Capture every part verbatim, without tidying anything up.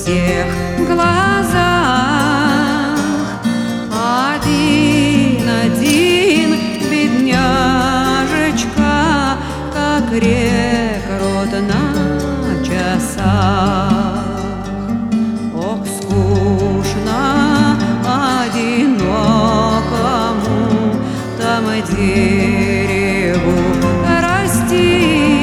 всех глазах. Один-один, бедняжечка, как рекрут на часах. Ох, скучно одинокому там дереву расти.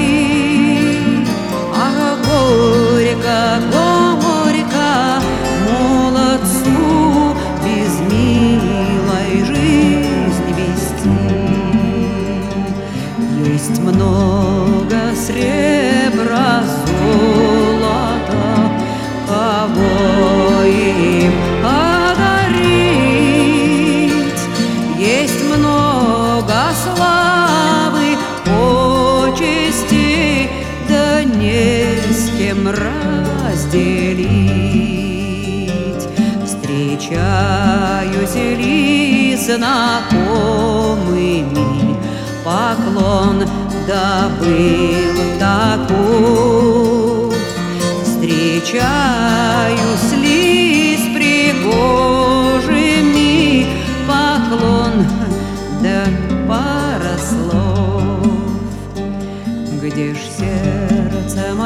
Ах, горько, горько молодцу без милой жизнь вести. Есть много сребра, золота, кого им одарить. Есть много славы, почести, да не с кем разделить. Встречаюсь ли знакомыми, поклон добыл таков. Встречаюсь ли с пригожими, поклон да пара слов. Где ж сердцем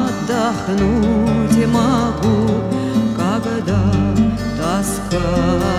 отдохнуть могу, когда тоска